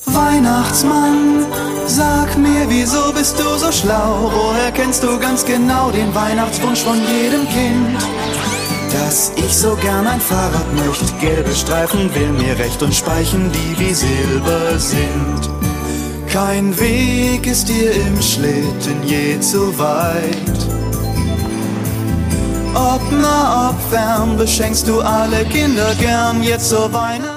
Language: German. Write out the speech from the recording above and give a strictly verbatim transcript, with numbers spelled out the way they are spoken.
Weihnachtsmann, sag mir, wieso bist du so schlau? Woher kennst du ganz genau den Weihnachtswunsch von jedem Kind? Dass ich so gern ein Fahrrad möchte, gelbe Streifen will mir recht und Speichen, die wie Silber sind. Kein Weg ist dir im Schlitten je zu weit. Ob nah, ob fern, beschenkst du alle Kinder gern jetzt zur Weihnacht.